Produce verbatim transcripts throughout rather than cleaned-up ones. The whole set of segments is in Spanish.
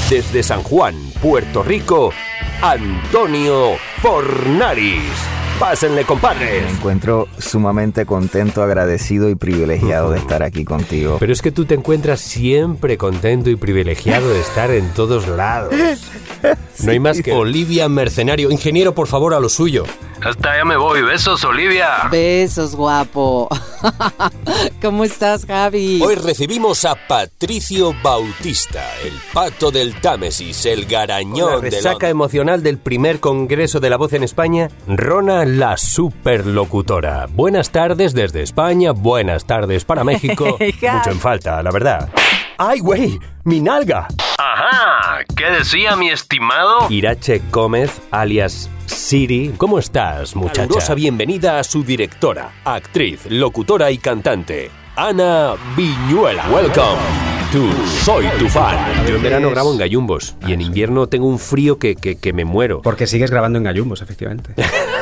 Desde San Juan, Puerto Rico, Antonio Fornaris. Pásenle, compadres. Me encuentro sumamente contento, agradecido y privilegiado de estar aquí contigo. Pero es que tú te encuentras siempre contento y privilegiado de estar en todos lados. No hay más que... Olivia Mercenario. Ingeniero, por favor, a lo suyo. Hasta ya me voy. Besos, Olivia. Besos, guapo. ¿Cómo estás, Javi? Hoy recibimos a Patricio Bautista, el pato del Támesis, el garañón de la de resaca emocional del primer Congreso de la Voz en España, Rona la superlocutora. Buenas tardes desde España, buenas tardes para México. Mucho en falta, la verdad. ¡Ay, güey! ¡Mi nalga! Ajá. ¿Qué decía mi estimado? Irache Gómez, alias Siri. ¿Cómo estás, muchacha? Calurosa bienvenida a su directora, actriz, locutora y cantante, Ana Viñuela. Welcome to Soy tu fan. Yo en verano Es- grabo en gallumbos y en invierno tengo un frío que, que, que me muero. Porque sigues grabando en gallumbos, efectivamente.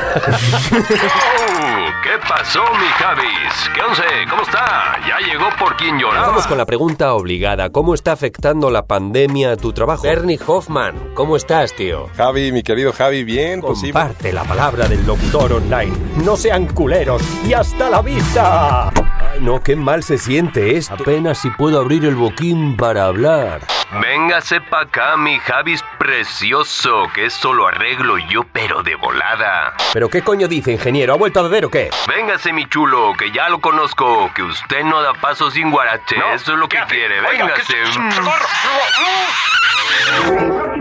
Oh, ¿qué pasó, mi Javis? ¿Qué once? ¿Cómo está? Ya llegó por quien lloraba. Vamos con la pregunta obligada. ¿Cómo está afectando la pandemia a tu trabajo? Bernie Hoffman, ¿cómo estás, tío? Javi, mi querido Javi, bien, posible. Comparte la palabra del locutor online. No sean culeros y hasta la vista. Ay, no, qué mal se siente esto. Apenas si puedo abrir el boquín para hablar. Véngase pa' acá, mi Javis precioso, que eso lo arreglo yo, pero de volada. ¿Pero qué coño dice, ingeniero? ¿Ha vuelto a beber o qué? Véngase, mi chulo, que ya lo conozco, que usted no da paso sin guarache. Eso es lo que quiere. Véngase.